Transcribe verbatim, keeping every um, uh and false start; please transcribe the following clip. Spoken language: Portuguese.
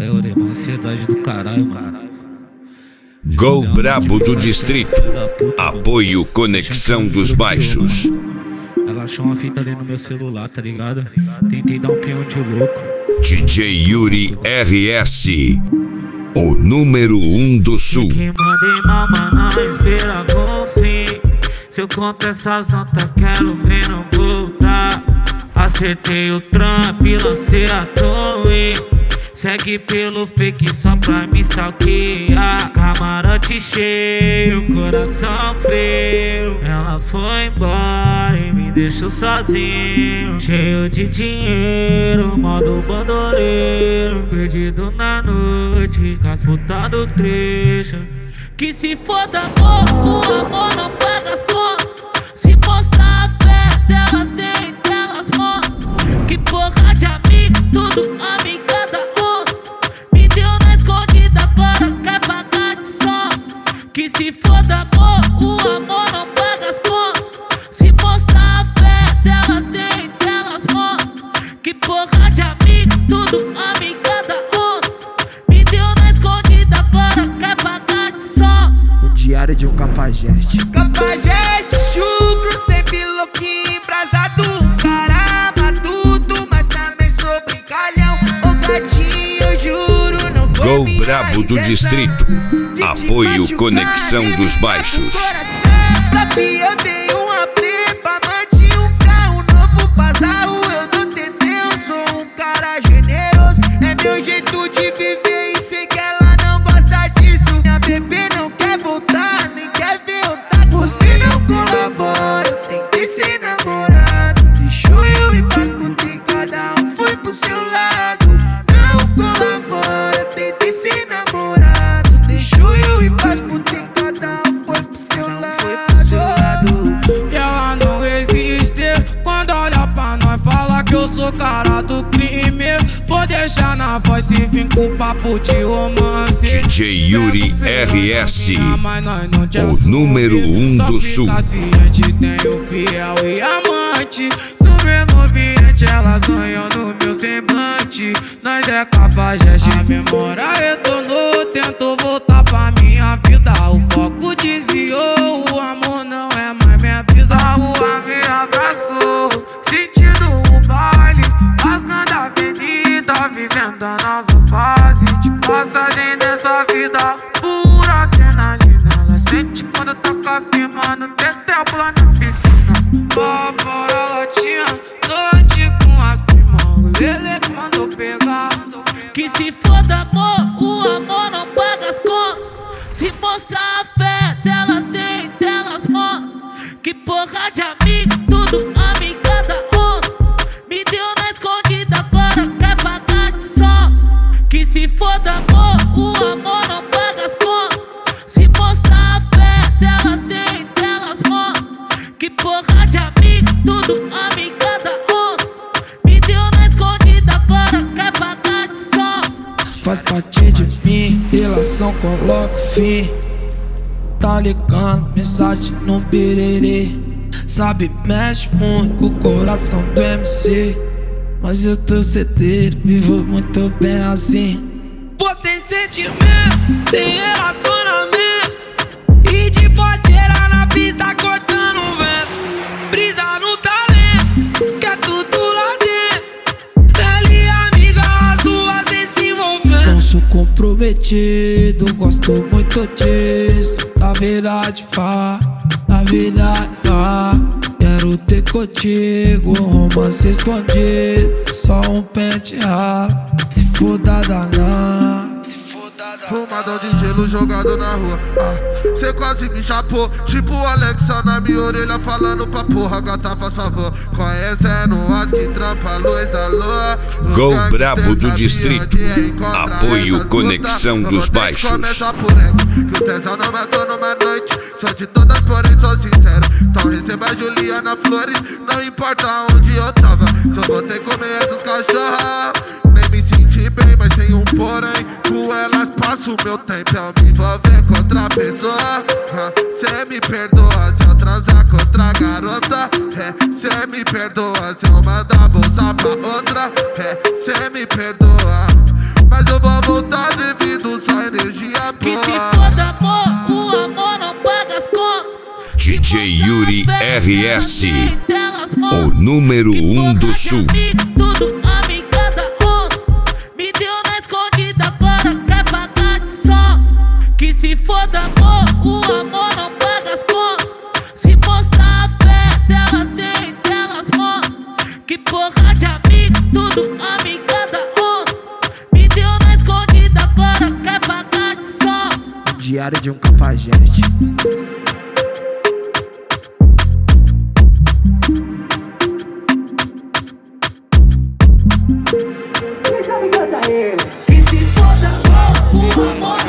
Caralho, eu dei uma ansiedade do caralho, mano. Gol brabo do distrito. Apoio Conexão dos Baixos. Ela achou uma fita ali no meu celular, tá ligado? Tentei dar um peão de louco. D J Yuri R S, o número um do sul. Que mandei mal, mano, espera com fim. Se eu conto essas notas, quero ver não voltar. Acertei o Trump, lancei a torre. Segue pelo fake só pra me stalkear. Camarote cheio, coração frio. Ela foi embora e me deixou sozinho. Cheio de dinheiro, modo bandoleiro. Perdido na noite, com as putas do trecho. Que se foda amor, o amor não paga as contas. Se mostrar a fé delas, tem delas mostram. Que porra de amigo, tudo amigada osso. Me deu na escondida, agora quer pagar de sons. Que se foda amor, o amor não paga as contas. Se mostrar a fé delas, tem delas mostram. Que porra de amigo, tudo amigada osso. Me deu na escondida, agora quer pagar de sons. O diário de um cafajeste. Cafajeste, chucro, sempre louquinho, embrasado. Caramba, tudo, mas também sou brincalhão. Ô gatinho, eu juro, não foi Gol minha brabo do intenção distrito. de te Apoio machucar, Conexão nem dos matar Baixos. o coração. Pra mim eu dei uma prepa, manti um carro novo, bazarro. Eu não tentei, eu sou um cara generoso. É meu jeito de viver e sei que ela não gosta disso. Minha bebê não quer voltar, nem quer ver eu tá. Você não colabora, eu tentei ser namorado. Deixou eu ir pras putas e cada um foi pro seu lado. Não colabora, eu tentei ser namorado. Deixou eu ir pras putas e cada um foi pro seu lado. E ela não resiste quando olha pra nós, fala que eu sou cara do crime. Vou deixar na voz se vim com papo de romance. D J Yuri R S, o número um do sul. Ciente, tenho fiel e amante. No mesmo ambiente, ela sonhou no meu semblante. Nós é cafajeste, a memória retornou. Tento voltar pra minha vida, o foco desviou. O amor não é mais minha brisa. A rua me abraçou, sentindo o baile, rasgando a avenida, vivendo a nova fase de passagem dessa vida. Pura adrenalina, ela sente quando toca firmando, tetel pula na piscina. Lá fora ela tinha noite com as primas, o Lele que mandou pegar. Que se foda amor, o amor não paga as contas. Se mostrar a fé delas, tem delas mostram. Que porra de amigo, tudo amigada osso. Me deu na escondida, agora quer pagar de sons. Que se foda amor, o amor não paga as contas. Se mostrar a fé delas, tem delas mostram. Que porra de amigo, tudo amigada osso. Me deu na escondida, agora quer pagar de sons. Faz parte de mim, relação coloca fim. Tá ligando, mensagem no pererê. Sabe, mexe muito com o coração do M C. Mas eu tô certeiro, vivo muito bem assim. Você sentimento, tem relacionamento. E de podeira na pista cortando o vento. Brisa no talento, que é tudo lá dentro. Ela e amiga, as duas vêm se envolvendo. Não sou comprometido, gosto muito disso. Na verdade, vá, na verdade, vá. Quero ter contigo um romance escondido. Só um pente ralo, se for da danar. Fumadão de gelo jogado na rua, ah, cê quase me chapou. Tipo o Alexa na minha orelha falando pra porra. Gata, faz favor, conhecendo as que trampa a luz da lua. Gol brabo do distrito. Apoio Conexão dos Baixos. Começa por ego, que o tesão não matou numa noite. Sou de todas, porém sou sincero. Então receba a Juliana Flores, não importa onde eu tava. Se eu vou ter que comer essas cachorras, nem me senti bem, mas tem um porém. Com elas passo o meu tempo, eu me envolver com outra pessoa. ah, Cê me perdoa se eu transar com outra garota. é, Cê me perdoa se eu mandar bolsa pra outra. é, Cê me perdoa, mas eu vou voltar. J Yuri R S, o número um do sul. Tudo amiga da onça. Me deu na escondida, agora quer pagar de sós. Que se foda amor, o amor não paga as contas. Se mostrar a fé delas tem, delas mostram. Que porra de amigo, tudo amiga da onça. Me deu na escondida, agora quer pagar de sós. Diário de um cafajeste. Que se foda amor, o amor